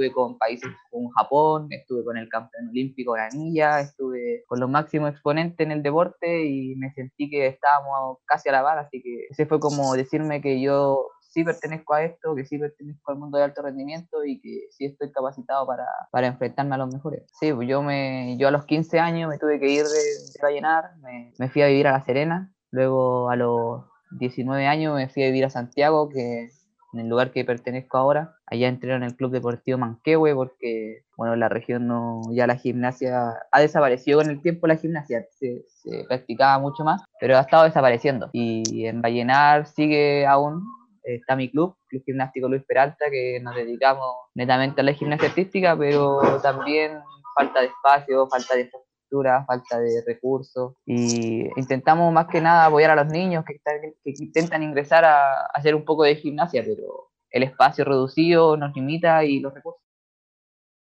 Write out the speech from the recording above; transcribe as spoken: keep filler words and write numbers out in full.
estuve con países como Japón, estuve con el campeón olímpico Granilla, estuve con los máximos exponentes en el deporte y me sentí que estábamos casi a la par, así que ese fue como decirme que yo sí pertenezco a esto, que sí pertenezco al mundo de alto rendimiento y que sí estoy capacitado para, para enfrentarme a los mejores. Sí, pues yo, me, yo a los quince años me tuve que ir de, de Vallenar, me, me fui a vivir a La Serena, luego a los diecinueve años me fui a vivir a Santiago, que en el lugar que pertenezco ahora. Allá entré en el Club Deportivo Manquehue porque, bueno, la región no, ya la gimnasia ha desaparecido con el tiempo, la gimnasia se, se practicaba mucho más, pero ha estado desapareciendo. Y en Vallenar sigue aún, está mi club, Club Gimnástico Luis Peralta, que nos dedicamos netamente a la gimnasia artística, pero también falta de espacio, falta de infraestructura, falta de recursos, y intentamos más que nada apoyar a los niños que, están, que intentan ingresar a, a hacer un poco de gimnasia, pero el espacio reducido nos limita y los recursos.